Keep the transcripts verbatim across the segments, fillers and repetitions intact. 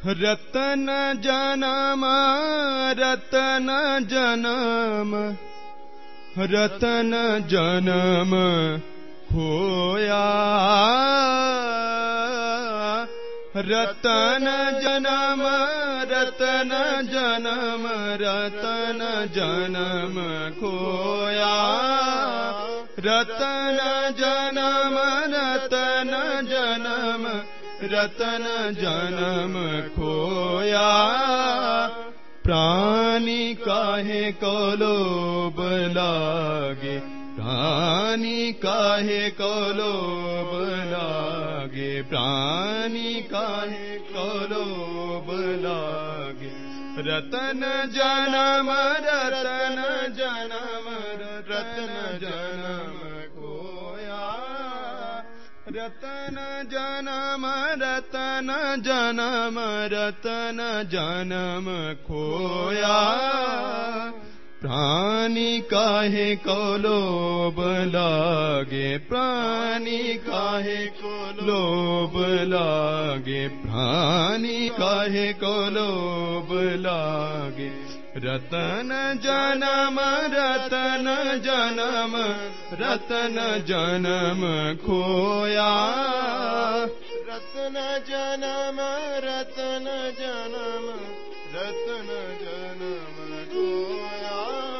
रतन जनम रतन जनम रतन जनम खोया रतन जनम रतन जनम रतन जनम खोया रतन जनम रतन जनम रतन जनम खोया प्राणी काहे को लोभ लागे प्राणी काहे को लोभ लागे प्राणी काहे को लोभ लागे रतन जनम रतन जनम रतन जनम खोया रतन जनम रतन जनम रतन जनम खोया प्राणी काहे को लोभ लागे प्राणी काहे को लोभ लागे प्राणी काहे को लोभ लागे रतन जनम रतन जनम रतन जनम खोया रतन जनम रतन जनम रतन जनम खोया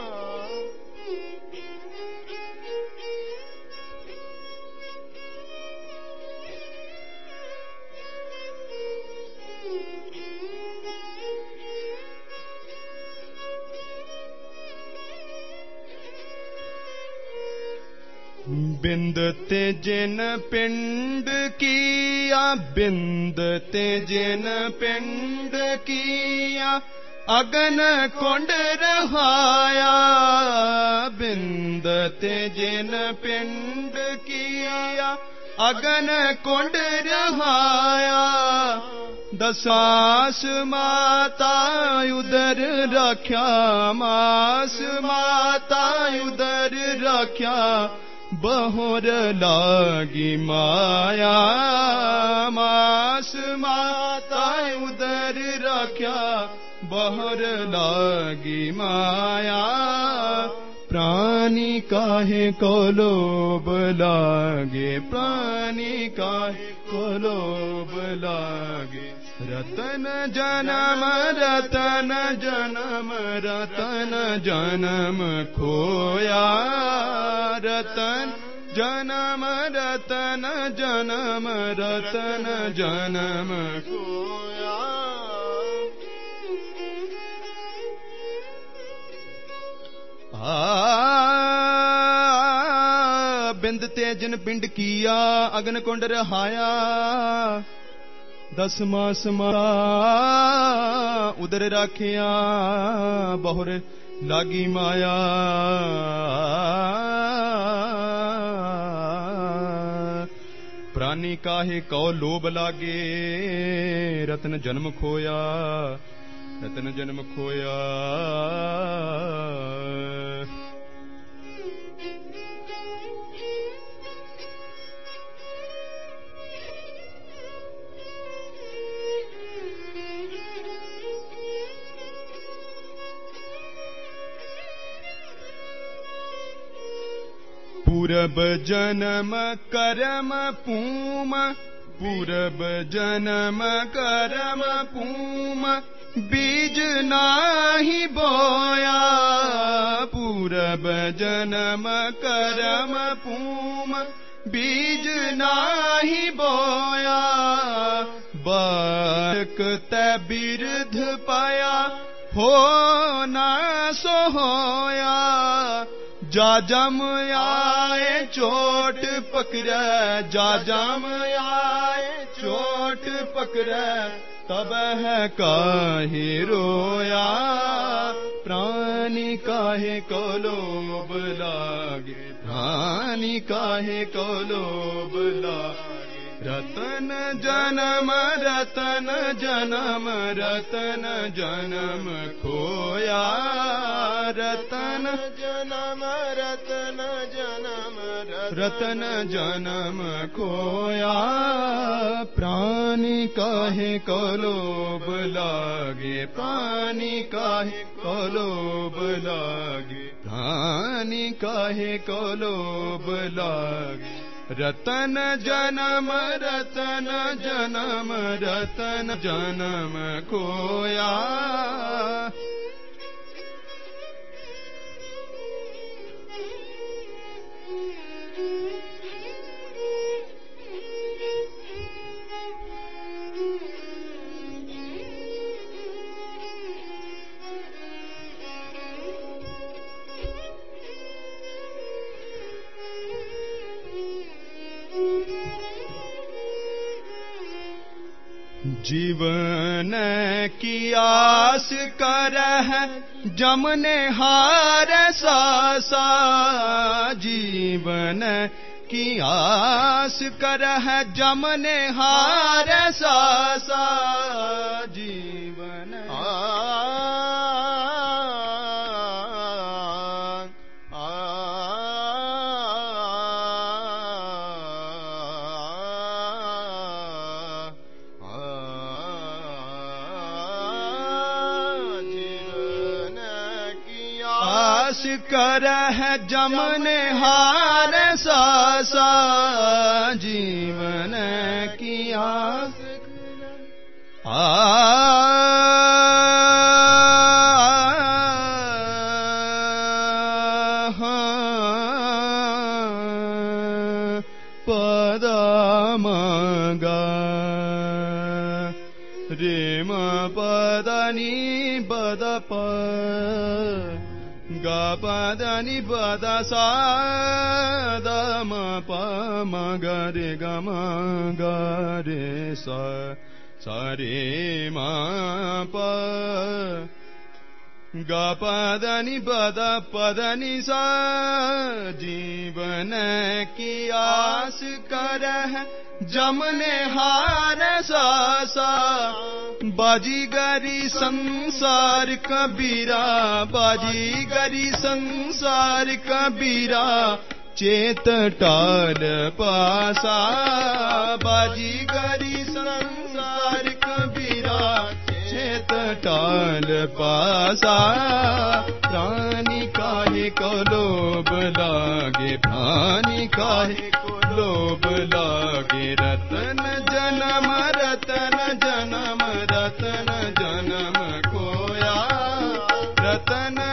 बिंदते जिन पिंड किया बिंदते जिन पिंड किया अगन कुंड रहाया बिंदते जिन पिंड किया अगन कुंड रहाया दसास माता उदर रख्या मास माता उदर रख्या बहुर लागी माया मास माता उदर रख्या बहुर लागी माया प्राणी काहे को लोभ लागे प्राणी काहे को लोभ लागे रतन जनम रतन जनम रतन जनम खोया रतन जनम रतन जनम रतन जनम खोया बिंदते जिन पिंड किया अग्न कुंड रहाया दस मास मारा उदर राखिया बहुर लागी माया प्राणी काहे को लोभ लागे रतन जन्म खोया रतन जन्म खोया पूरब जन्म करम पूम पूरब जन्म करम पूम बीज नाही बोया पूरब जन्म करम पूम बीज नाही बोया बालक ते बिरध पाया हो ना सो होया जा जम आए चोट पकड़े जा जम आए चोट पकड़े तब है काहे रोया प्राणी काहे को लोभ लागे प्राणी काहे को लोभ लागे रतन जन्म रतन जन्म रतन जन्म खोया रतन जन्म रतन जन्म रतन जन्म खोया प्राणी काहे को लोभ लागे प्राणी काहे को लोभ लागे प्राणी काहे को लोभ लागे रतन जन्म रतन जन्म रतन जन्म खोया जीवन की आस करह जमने हार सासा जीवन की आस करह जमने हार सासा जीवन करह जमने हार सासा जीवन की आस आ पद मगा रे म पदनी बद प ग पद नि पद सा द म प म ग रे ग म ग रे स स रे म प ग पद नि पद पद नि सा जीवन की आस करह जमने हार सासा बाजीगरी संसार कबीरा बाजीगरी संसार कबीरा चेत टाल पासा बाजीगरी संसार कबीरा चेत टाल पासा प्राणी काहे को लोभ लागे प्राणी काहे को लोभ लागे रतन जन्म रतन जन्म रतन जन्म खोया रतन